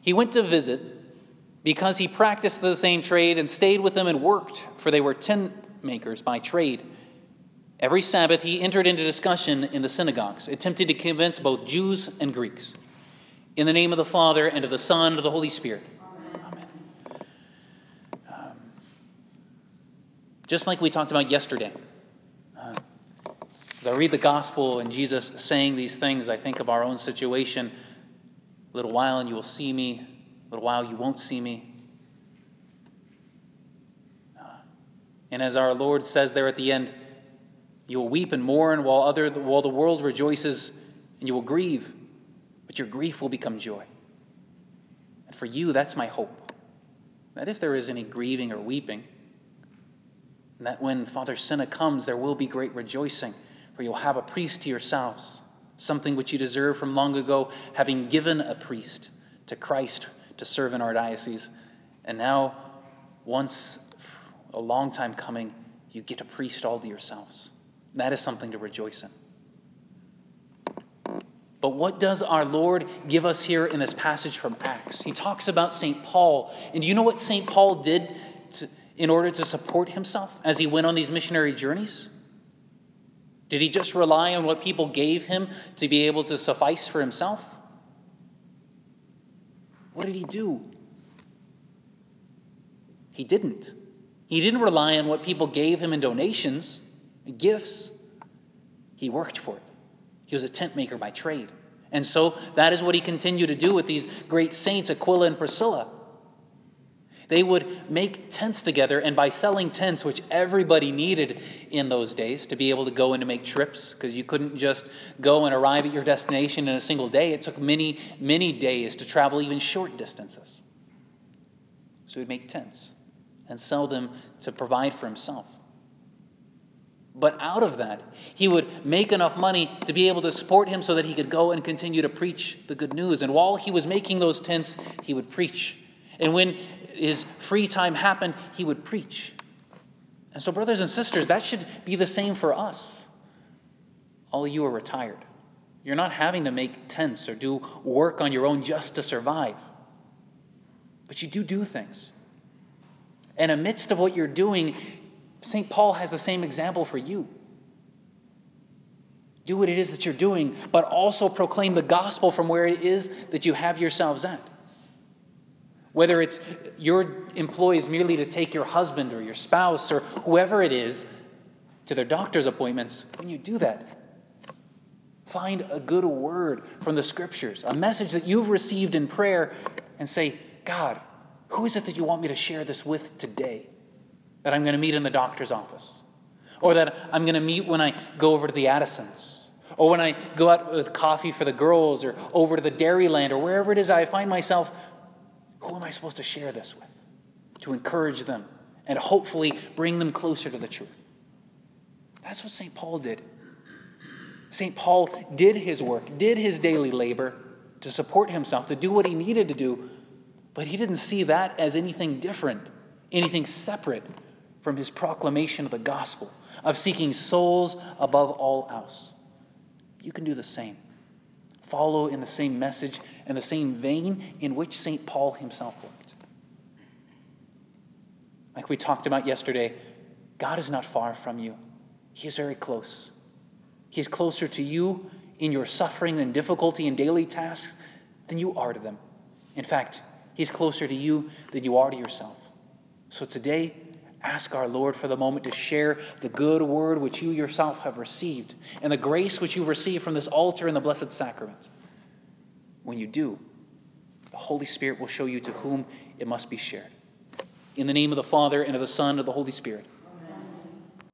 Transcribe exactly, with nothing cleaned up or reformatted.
He went to visit because he practiced the same trade and stayed with them and worked, for they were tent makers by trade. Every Sabbath he entered into discussion in the synagogues, attempting to convince both Jews and Greeks. In the name of the Father, and of the Son, and of the Holy Spirit. Amen. Amen. Um, just like we talked about yesterday, uh, as I read the gospel and Jesus saying these things, I think of our own situation. A little while and you will see me. A little while you won't see me. Uh, and as our Lord says there at the end, you will weep and mourn while, other, while the world rejoices, and you will grieve, but your grief will become joy. And for you, that's my hope. That if there is any grieving or weeping, and that when Father Sinna comes, there will be great rejoicing, for you'll have a priest to yourselves, something which you deserve from long ago, having given a priest to Christ to serve in our diocese. And now, once a long time coming, you get a priest all to yourselves. That is something to rejoice in. But what does our Lord give us here in this passage from Acts? He talks about Saint Paul. And do you know what Saint Paul did to, in order to support himself as he went on these missionary journeys? Did he just rely on what people gave him to be able to suffice for himself? What did he do? He didn't. He didn't rely on what people gave him in donations, gifts. He worked for it. He was a tent maker by trade. And so that is what he continued to do with these great saints, Aquila and Priscilla. They would make tents together, and by selling tents, which everybody needed in those days to be able to go and to make trips, because you couldn't just go and arrive at your destination in a single day. It took many, many days to travel even short distances. So he'd make tents and sell them to provide for himself. But out of that, he would make enough money to be able to support him so that he could go and continue to preach the good news. And while he was making those tents, he would preach. And when his free time happened, he would preach. And so, brothers and sisters, that should be the same for us. All of you are retired. You're not having to make tents or do work on your own just to survive. But you do do things. And amidst of what you're doing, Saint Paul has the same example for you. Do what it is that you're doing, but also proclaim the gospel from where it is that you have yourselves at. Whether it's your employees merely to take your husband or your spouse or whoever it is to their doctor's appointments, when you do that, find a good word from the scriptures, a message that you've received in prayer, and say, God, who is it that you want me to share this with today? That I'm going to meet in the doctor's office, or that I'm going to meet when I go over to the Addisons, or when I go out with coffee for the girls, or over to the Dairyland, or wherever it is I find myself. Who am I supposed to share this with? To encourage them and hopefully bring them closer to the truth. That's what Saint Paul did. Saint Paul did his work, did his daily labor to support himself, to do what he needed to do, but he didn't see that as anything different, anything separate from his proclamation of the gospel, of seeking souls above all else. You can do the same. Follow in the same message and the same vein in which Saint Paul himself worked. Like we talked about yesterday, God is not far from you. He is very close. He is closer to you in your suffering and difficulty and daily tasks than you are to them. In fact, He's closer to you than you are to yourself. So today, ask our Lord for the moment to share the good word which you yourself have received and the grace which you receive from this altar and the Blessed Sacrament. When you do, the Holy Spirit will show you to whom it must be shared. In the name of the Father, and of the Son, and of the Holy Spirit.